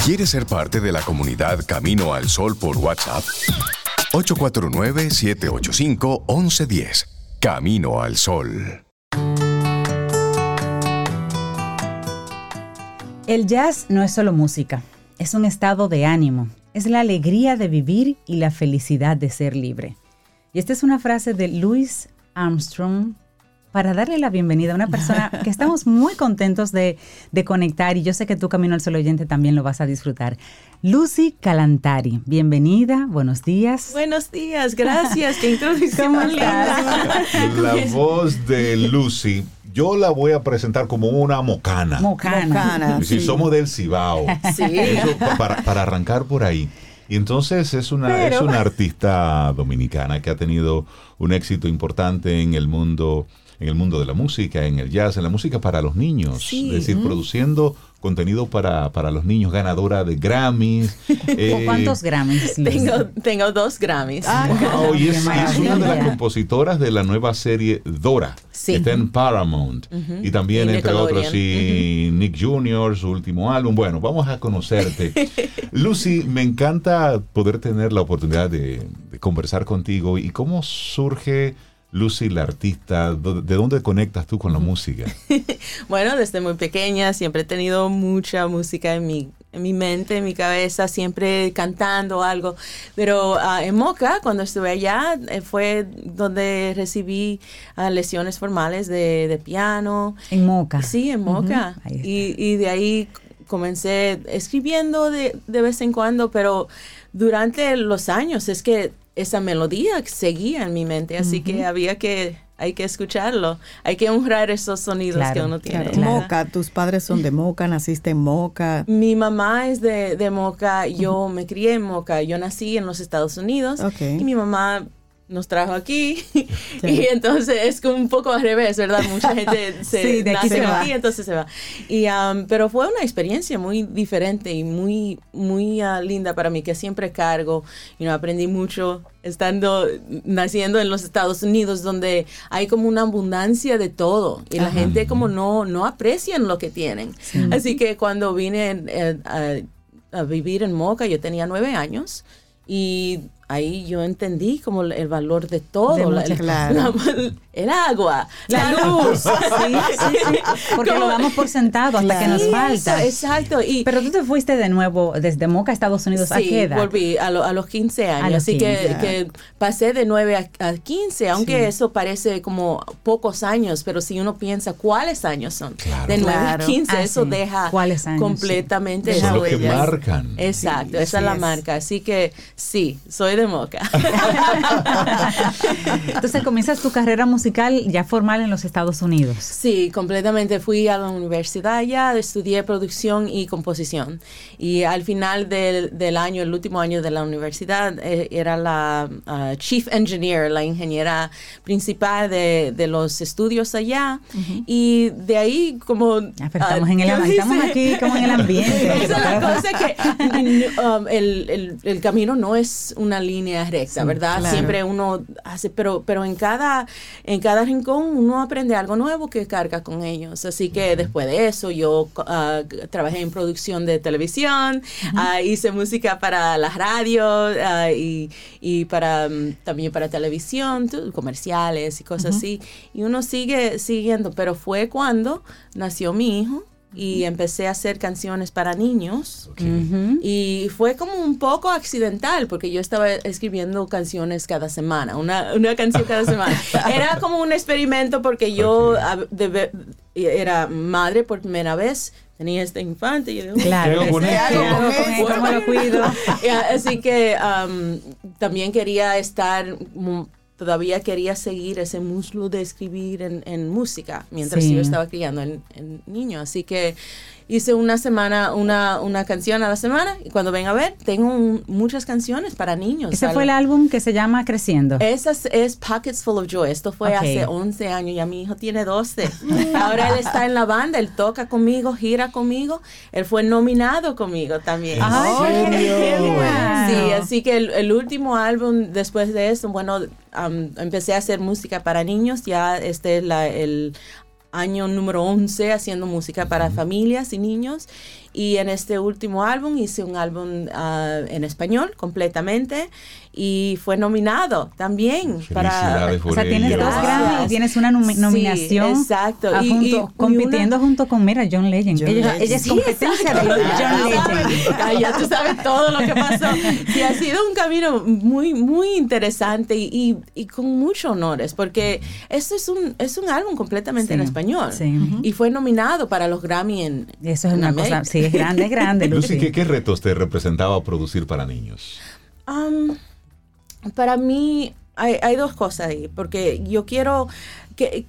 ¿Quieres ser parte de la comunidad Camino al Sol por WhatsApp? 849-785-1110. Camino al Sol. El jazz no es solo música, es un estado de ánimo, es la alegría de vivir y la felicidad de ser libre. Y esta es una frase de Louis Armstrong para darle la bienvenida a una persona que estamos muy contentos de conectar, y yo sé que tú, Camino al Sol oyente, también lo vas a disfrutar. Lucy Kalantari, bienvenida, buenos días. Buenos días, gracias, qué introducción ¿Cómo linda. La voz de Lucy, yo la voy a presentar como una mocana. Mocana. Si somos del Cibao. Sí. Eso, para arrancar por ahí. Y entonces es una artista dominicana que ha tenido un éxito importante en el mundo de la música, en el jazz, en la música para los niños. Sí. Es decir, produciendo contenido para los niños, ganadora de Grammys. ¿Cuántos Grammys? Tengo 2 Grammys. Wow, y es una de las maravilla. compositoras de la nueva serie Dora, Sí. que está en Paramount. Y también, Y entre Nickelodeon. otros, Nick Jr., su último álbum. Bueno, vamos a conocerte. Lucy, me encanta poder tener la oportunidad de conversar contigo. ¿Y cómo surge Lucy, la artista? ¿De dónde conectas tú con la música? Bueno, desde muy pequeña siempre he tenido mucha música en mi mente, en mi cabeza, siempre cantando algo. Pero en Moca, cuando estuve allá, fue donde recibí lesiones formales de piano. En Moca. Sí, en Moca. Ahí está. Y de ahí comencé escribiendo de vez en cuando, pero durante los años es que esa melodía seguía en mi mente, así que hay que escucharlo, hay que honrar esos sonidos que uno tiene. Claro. Moca, tus padres son de Moca, naciste en Moca. Mi mamá es de Moca, yo me crié en Moca, yo nací en los Estados Unidos y mi mamá nos trajo aquí y entonces es como un poco al revés, ¿verdad? Mucha gente de aquí nace se va. aquí, entonces se va. Y, pero fue una experiencia muy diferente y muy linda para mí, que siempre cargo. Aprendí mucho naciendo en los Estados Unidos, donde hay como una abundancia de todo y la gente como no aprecian lo que tienen. Así que cuando vine a vivir en Moca, yo tenía 9 años y ahí yo entendí como el valor de todo, el agua, la luz. Porque lo damos por sentado hasta que nos falta. Exacto. Pero tú te fuiste de nuevo desde Moca a Estados Unidos. ¿A qué edad? Volví a los 15 años. Así que pasé de 9 a 15, aunque eso parece como pocos años, pero si uno piensa cuáles años son, de 9 a 15, eso deja completamente son los que marcan. Exacto, esa es la marca. Así que sí, soy de Moca. Entonces comienzas tu carrera musical ya formal en los Estados Unidos. Sí, completamente. Fui a la universidad allá, estudié producción y composición. Y al final del año, el último año de la universidad, era la Chief Engineer, la ingeniera principal de los estudios allá. Y de ahí como... estamos aquí como en el ambiente. Esa es la cosa, que el camino no es una línea recta, ¿verdad? Claro. Siempre uno hace, pero en cada rincón uno aprende algo nuevo que carga con ellos. Así que después de eso yo trabajé en producción de televisión, hice música para la radio y también para televisión, comerciales y cosas así. Y uno sigue siguiendo, pero fue cuando nació mi hijo. Y empecé a hacer canciones para niños. Y fue como un poco accidental, porque yo estaba escribiendo canciones cada semana, una canción cada semana. Era como un experimento, porque yo era madre por primera vez. Tenía este infante y yo digo, claro, ¿cómo lo cuido? Así que también todavía quería seguir ese muslo de escribir en música mientras yo estaba criando en niño. Así que hice una canción a la semana, y cuando ven a ver, tengo muchas canciones para niños. Ese fue el álbum que se llama Creciendo. Esa es Pockets Full of Joy. Esto fue hace 11 años, ya mi hijo tiene 12. Ahora él está en la banda, él toca conmigo, gira conmigo. Él fue nominado conmigo también. Sí, así que el último álbum, después de eso, bueno, empecé a hacer música para niños. Ya este es el año número 11 haciendo música para familias y niños. Y en este último álbum hice un álbum en español completamente y fue nominado también. Felicidades por o sea, tienes ello. dos Grammy y tienes una nominación. Sí, exacto. Compitiendo junto con, mira, John Legend. Ella es Sí, competencia de John Legend. Ya tú sabes todo lo que pasó. Sí, ha sido un camino muy, muy interesante y con muchos honores, porque esto es un álbum completamente en español. Sí. Y fue nominado para los Grammy Eso es una cosa, sí, es grande, Lucy, Lucy. ¿qué retos te representaba producir para niños? Para mí hay dos cosas ahí, porque yo quiero que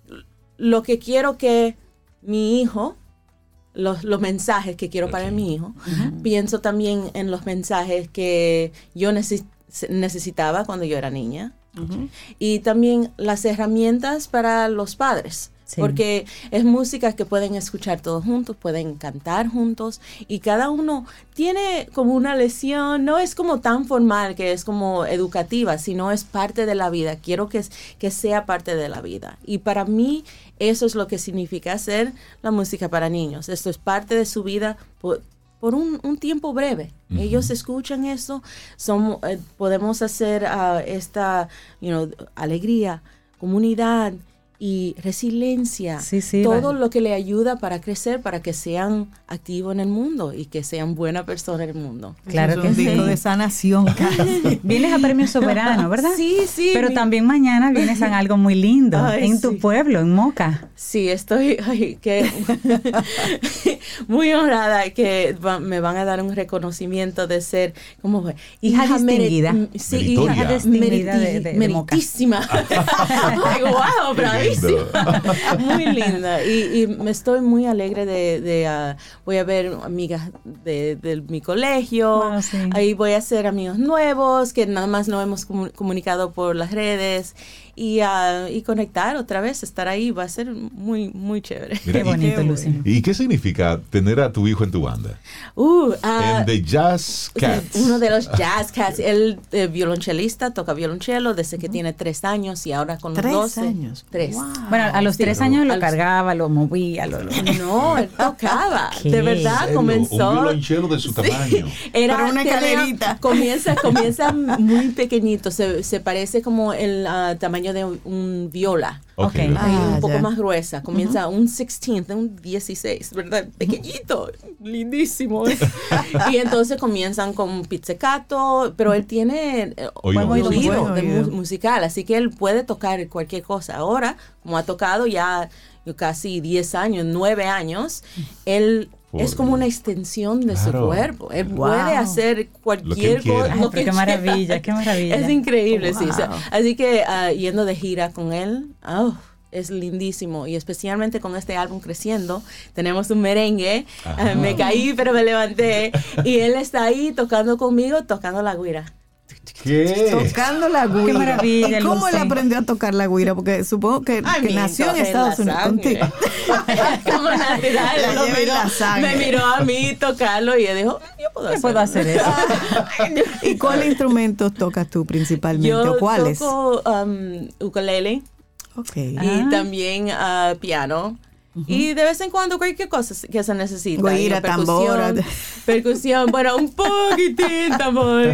mi hijo, los mensajes que quiero para mi hijo, pienso también en los mensajes que yo necesitaba cuando yo era niña, y también las herramientas para los padres. Sí. Porque es música que pueden escuchar todos juntos, pueden cantar juntos y cada uno tiene como una lección, no es como tan formal que es como educativa, sino es parte de la vida. Quiero que sea parte de la vida. Y para mí eso es lo que significa hacer la música para niños. Esto es parte de su vida por un tiempo breve. Ellos escuchan eso, podemos hacer esta alegría, comunidad y resiliencia, todo lo que le ayuda para crecer, para que sean activos en el mundo y que sean buena persona en el mundo. Claro que sí. De sanación casi. Vienes a Premio Soberano, ¿verdad? Sí. Pero también mañana vienes a algo muy lindo, en tu pueblo, en Moca. Sí, estoy muy honrada que me van a dar un reconocimiento de ser como hija distinguida. Sí, hija distinguida de Moca. Meritísima. Wow, bravísima. Muy linda. Y me estoy muy alegre voy a ver amigas de mi colegio. Ahí voy a hacer amigos nuevos que nada más nos hemos comunicado por las redes. Y conectar otra vez, estar ahí, va a ser muy, muy chévere. Mira, qué bonito, Lucy. ¿Y qué significa tener a tu hijo en tu banda? En The Jazz Cats. Uno de los Jazz Cats. Él violonchelista, toca violonchelo desde que tiene 3 años y ahora con los 12. 3 años. 3. Wow. Bueno, a los 3 años lo cargaba, lo movía. No, él tocaba. De verdad, comenzó. Un violonchelo de su tamaño. Era una escalerita. Comienza muy pequeñito. Se parece como el tamaño de un viola. Okay. Un poco más gruesa. Comienza un 16, un 16, ¿verdad? Pequeñito, lindísimo. Y entonces comienzan con pizzicato, pero él tiene buen oído musical, así que él puede tocar cualquier cosa. Ahora, como ha tocado ya casi 10 años, 9 años, él es como una extensión de su cuerpo. Él puede hacer cualquier cosa. Qué maravilla, qué maravilla. Es increíble, sí. Así que yendo de gira con él, es lindísimo. Y especialmente con este álbum Creciendo, tenemos un merengue. Me caí, pero me levanté. Y él está ahí tocando conmigo, tocando la güira. ¿Qué? Tocando la güira. Qué maravilla. ¿Y cómo él aprendió a tocar la güira? Porque supongo que nació en Estados Unidos contigo. Como natural. Me miró a mí tocarlo y él dijo, yo puedo hacer eso. ¿Y cuáles instrumentos tocas tú principalmente? ¿O cuáles? Yo toco ukulele. Okay. Y también piano. Y de vez en cuando cualquier cosa que se necesita. Guira, tambora. Percusión, bueno, un poquitín tambor.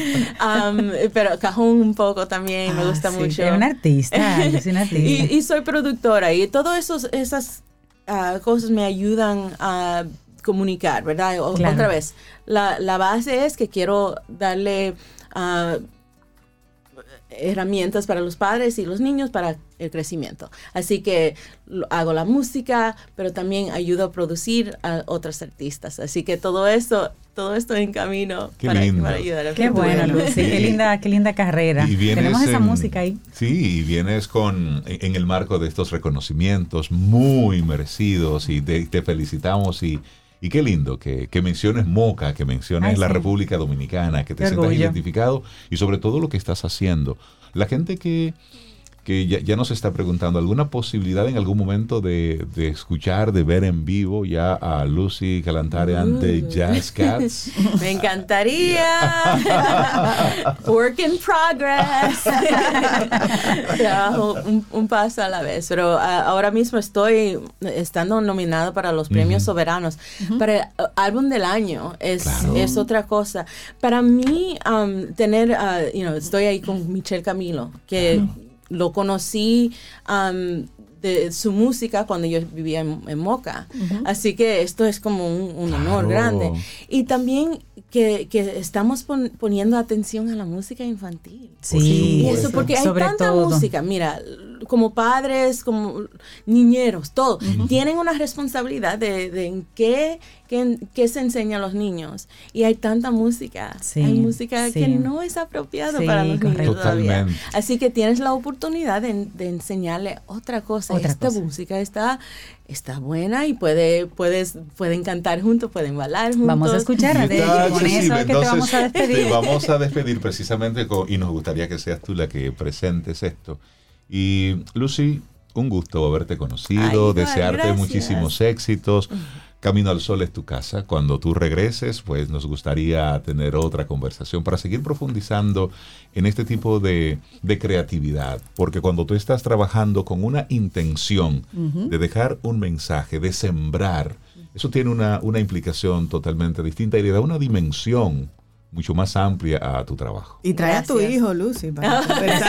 Pero cajón un poco también, me gusta mucho. Es una artista, y soy productora y todas esas cosas me ayudan a comunicar, ¿verdad? Claro. Otra vez, la base es que quiero darle herramientas para los padres y los niños para el crecimiento. Así que hago la música, pero también ayudo a producir a otros artistas. Así que todo esto en camino para ayudar a Qué bueno, Lucy. Qué linda carrera. Tenemos esa música ahí. Sí, y vienes en el marco de estos reconocimientos muy merecidos y te felicitamos y qué lindo que menciones Moca, que menciones la República Dominicana, que te sientas identificado y sobre todo lo que estás haciendo. La gente que que ya nos está preguntando, ¿alguna posibilidad en algún momento de escuchar, de ver en vivo ya a Lucy Kalantari ante Jazz Cats? Me encantaría. Work in progress. un paso a la vez. Pero ahora mismo estoy estando nominada para los premios soberanos. Para el álbum del año es otra cosa. Para mí, tener, estoy ahí con Michel Camilo, que lo conocí de su música cuando yo vivía en Moca. Así que esto es como un honor grande. Y también que estamos poniendo atención a la música infantil. Sí, eso, porque hay tanta música. Mira, como padres, como niñeros, todo, tienen una responsabilidad de en qué se enseña a los niños. Y hay tanta música. Hay música que no es apropiada para los niños todavía. Así que tienes la oportunidad de enseñarle otra cosa. Esta música está buena y pueden cantar juntos, pueden bailar juntos. Vamos a escucharla. Con eso es que te vamos a despedir. Te vamos a despedir precisamente y nos gustaría que seas tú la que presentes esto. Y Lucy, un gusto haberte conocido, desearte muchísimos éxitos. Camino al Sol es tu casa. Cuando tú regreses, pues nos gustaría tener otra conversación para seguir profundizando en este tipo de creatividad. Porque cuando tú estás trabajando con una intención de dejar un mensaje, de sembrar, eso tiene una implicación totalmente distinta y le da una dimensión mucho más amplia a tu trabajo. Y trae a tu hijo, Lucy. Para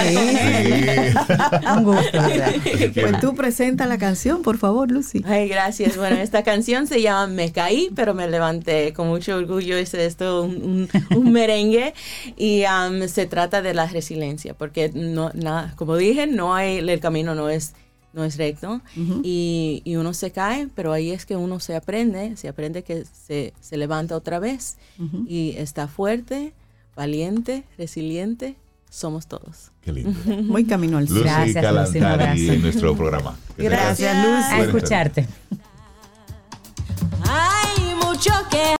un gusto, ¿verdad? Pues tú presenta la canción, por favor, Lucy. Ay, gracias. Bueno, esta canción se llama Me Caí, pero me levanté con mucho orgullo. Hice esto un merengue y se trata de la resiliencia, porque como dije, el camino no es recto y uno se cae, pero ahí es que uno se aprende que se levanta otra vez y está fuerte, valiente, resiliente, somos todos. Qué lindo. Muy camino al sol. Lucy Kalantari en nuestro programa. Gracias, Lucy. A escucharte. Hay mucho que